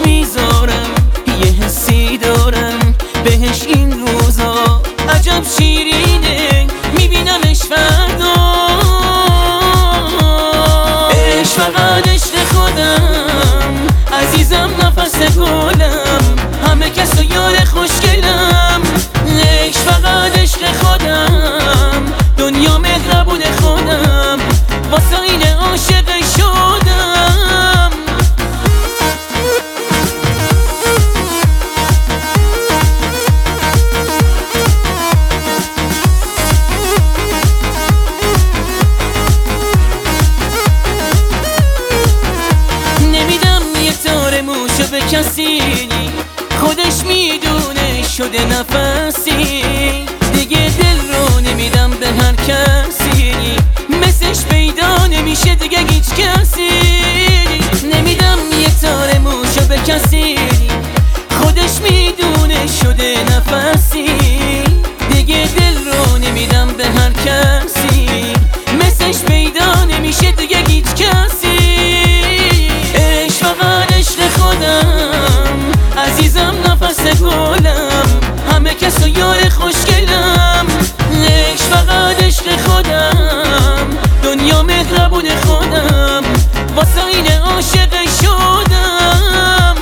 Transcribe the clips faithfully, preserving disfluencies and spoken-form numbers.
میذارم، یه حسی دارم بهش این روزا عجب شیرینه، میبینمش فردا. عشق فقط عشق خودم، عزیزم نفس گلم، همه کس و یار خوشگلم. عشق فقط عشق خودم، دنیا مهربون خودم، واسه این عاشق شدم. نمیدم یه تار موشو به کسی، خودش میدونه شده نفسی. دیگه دل رو نمیدم به هر کسی، مثلش پیدا نمیشه دیگه هیچ کسی. نمیدم یه تار موشو به کسی، خودش میدونه شده نفسی. دیگه دل رو نمیدم به هر کسی، مثلش پیدا نمیشه دیگه هیچ کسی. عشق فقط عشق خودم، عزیزم نفس گلم، همه کس و یار خوشگلم. عشق فقط عشق خودم، دنیا مهربون خودم، واسه این عاشق شدم.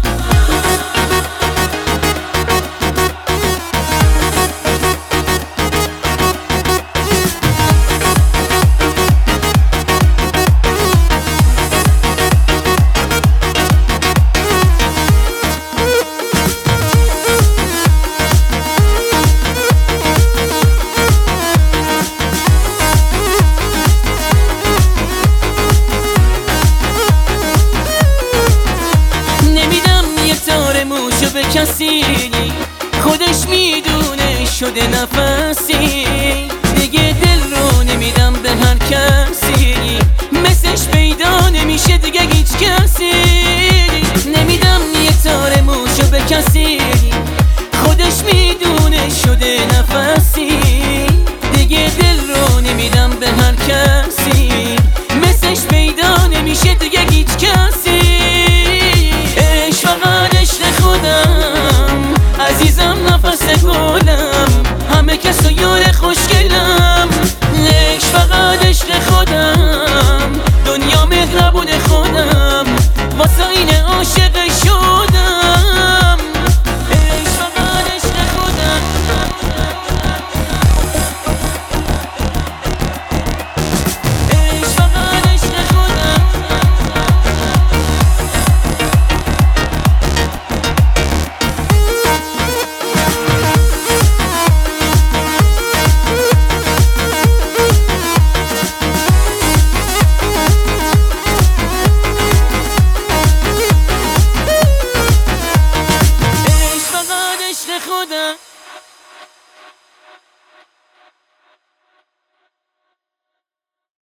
به کسی، خودش میدونه شده نفسی. دیگه دل رو نمیدم به هر کسی، مثلش پیدا نمیشه دیگه هیچ کسی. نمیدم یه تار موشو به کسی، خودش میدونه شده نفسی. دیگه دل رو نمیدم به هر کسی، مثلش پیدا نمیشه دیگه